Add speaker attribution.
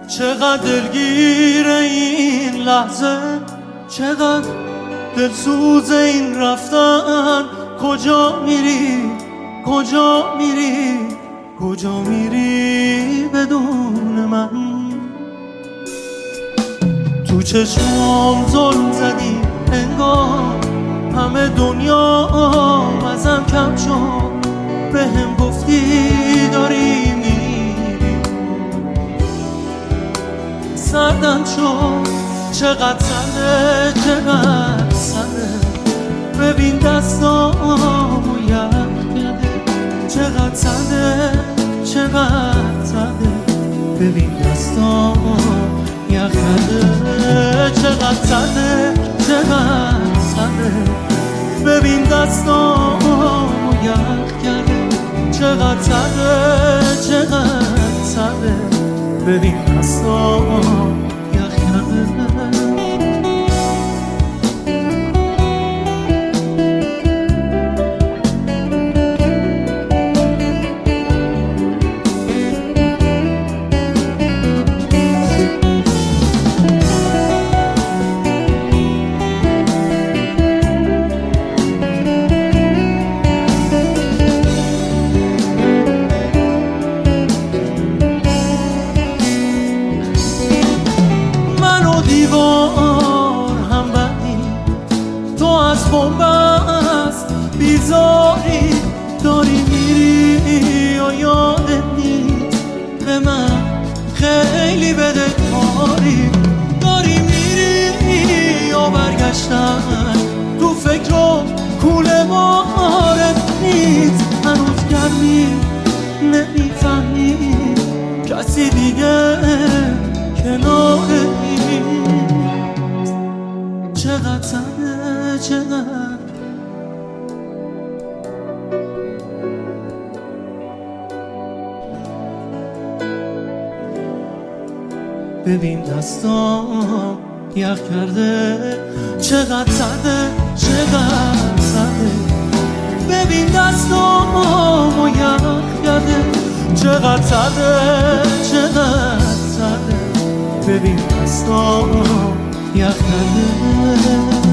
Speaker 1: چقدر دلگیر این لحظه، چقدر دلسوز این رفتن. کجا میری، کجا میری، کجا میری بدون من؟ تو چشمام ظلم زدی انگار همه دنیا ازم کم شد. بهم گفتی داری میری، سردم شد. چقدر سرده، چقدر سرده، ببین دستامو یخ کرده. چقدر سرده، چقدر سرده، ببین دستامو یخ کرده. چقدر سرده، چقدر سرده، ببین دستامو یخ کرده. چقدر سرده، چقدر سرده، ببین دستامو یخ کرده. دیوار هم بدی، تو از بنبست بیزاری. داری میری و یادت نیست به من خیلی بده کاری. داری میری و برگشتن تو فکر و کوله بارت نیست. هنوز گرمی نمیفهمی کسی دیگه کنار چقدر سرده، چقدر ببین دستام یخ کرده. چقدر سرده، چقدر سرده، ببین دستامو یخ کرده. چقدر سرده، چقدر سرده، ببین دستامو یخ کرده.